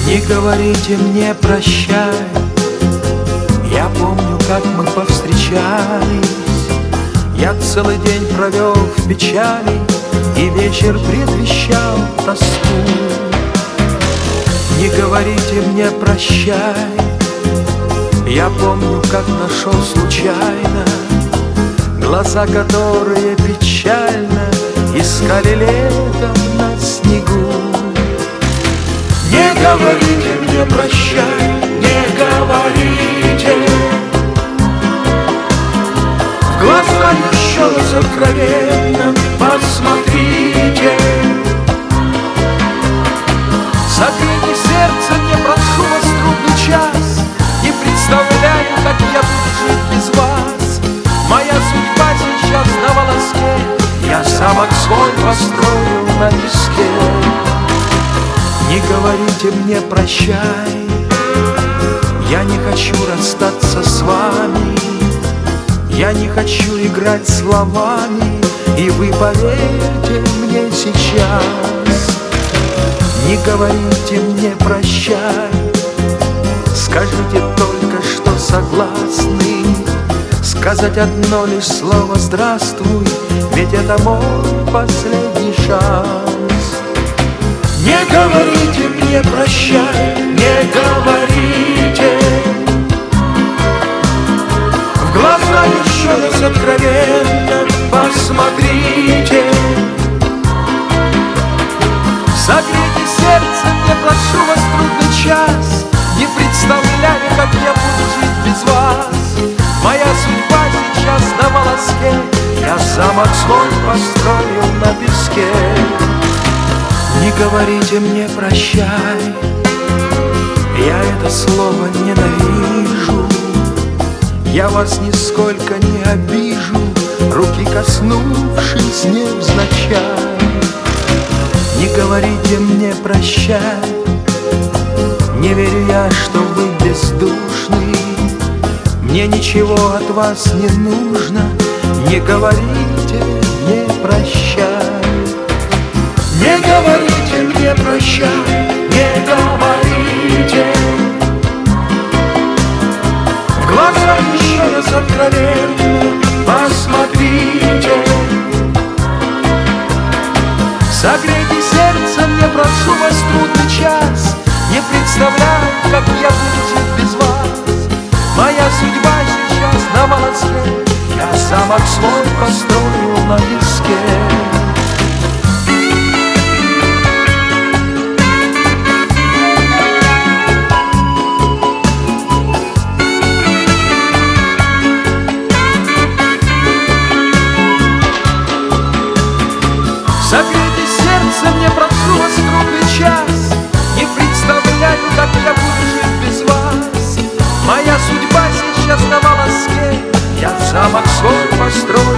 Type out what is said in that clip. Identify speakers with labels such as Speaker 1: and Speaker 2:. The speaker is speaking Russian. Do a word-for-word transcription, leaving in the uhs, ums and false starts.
Speaker 1: Не говорите мне прощай, я помню, как мы повстречались. Я целый день провел в печали, и вечер предвещал тоску. Не говорите мне прощай, я помню, как нашел случайно глаза, которые печально искали летом на снегу. Не говорите мне прощай, не говорите, в глаза еще раз откровенно посмотрите. Согрейте сердце мне, прошу вас, трудный час. Не представляю, как я буду жить без вас. Моя судьба сейчас на волоске, я замок свой построил на песке. Не говорите мне прощай, я не хочу расстаться с вами. Я не хочу играть словами, и вы поверьте мне сейчас. Не говорите мне прощай, скажите только, что согласны сказать одно лишь слово «здравствуй», ведь это мой последний шанс. Не говорите мне прощай, не говорите, в глаза еще раз откровенно посмотрите. Согрейте сердце мне, прошу вас, трудный час. Не представляю, как я буду жить без вас. Моя судьба сейчас на волоске, я замок свой построил на песке. Не говорите мне прощай, я это слово ненавижу. Я вас нисколько не обижу, руки коснувшись невзначай. Не говорите мне прощай, не верю я, что вы бездушны. Мне ничего от вас не нужно, не говорите мне прощай. Не говорите мне прощай, не говорите, в глаза еще раз откровенно посмотрите. Согрейте сердце мне, прошу вас, трудный час. Не представляю, как я буду жить без вас. Моя судьба сейчас на волоске, я замок свой построил на песке. Согрейте сердце мне, прошу вас, трудный час. Не представляю, как я буду жить без вас. Моя судьба сейчас на волоске, я замок свой построю